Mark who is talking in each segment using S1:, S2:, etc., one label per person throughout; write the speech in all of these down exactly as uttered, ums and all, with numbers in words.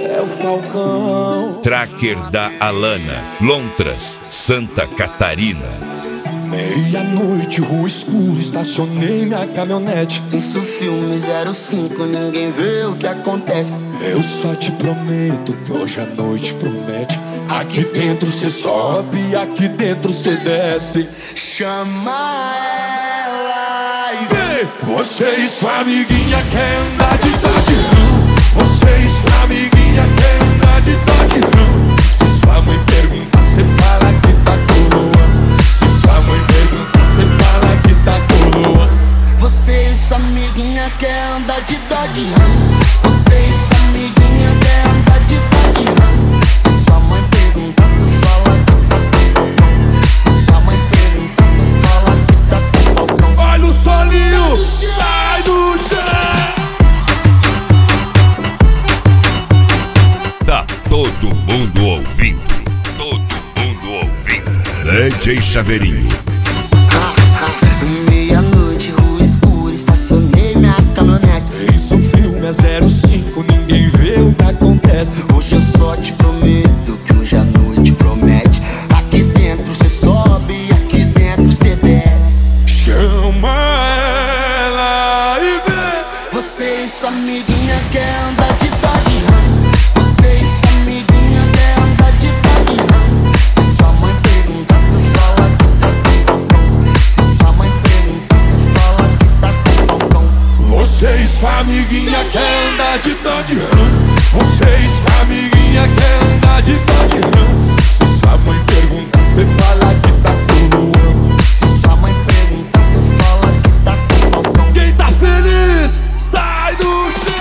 S1: É o Falcão.
S2: Tracker da Alana, Lontras, Santa Catarina.
S1: Meia-noite, rua escura, estacionei minha caminhonete.
S3: Isso filme zero cinco, ninguém vê o que acontece.
S1: Eu só te prometo que hoje a noite promete. Aqui dentro cê sobe, aqui dentro cê desce.
S3: Chama ela e vem.
S1: Você e sua amiguinha quer andar de Dodge Ram. Você e sua amiguinha quer andar de Dodge Ram. Se sua mãe perguntar, cê fala que tá coroando. Se sua mãe perguntar, cê fala que tá coroando.
S3: Você e sua amiguinha quer andar de Dodge Ram. Você e sua amiguinha quer andar de Dodge Ram. Se sua mãe perguntar, cê fala que tá com Falcão. Se sua mãe perguntar, cê fala que tá com Falcão.
S1: Olha o solinho, sai do chão.
S2: Tá todo mundo ouvindo, todo mundo ouvindo. D J Chaveirinho.
S3: Meia-noite, rua escura, estacionei minha caminhonete.
S1: Isso filme é zero cinco, ninguém vê o que acontece.
S3: Hoje eu só te prometo que hoje a noite promete. Aqui dentro cê sobe e aqui dentro cê desce.
S1: Chama ela e vem.
S3: Você e sua amiguinha quer andar de Dodge Ram. Você e sua amiguinha quer andar de Dodge Ram. Se sua mãe perguntar, cê fala que tá com Falcão. Se sua mãe perguntar, cê fala que tá com Falcão.
S1: Você e sua amiguinha quer andar de Dodge Ram. Você e sua amiguinha quer andar de Dodge Ram. Se sua mãe perguntar, cê fala que tá coroando.
S3: Se sua mãe perguntar, cê fala que tá com Falcão.
S1: Quem tá feliz, sai do chão.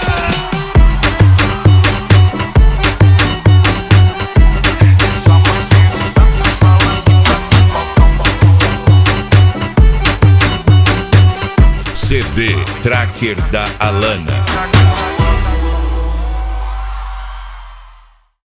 S2: C D Tracker da Alana.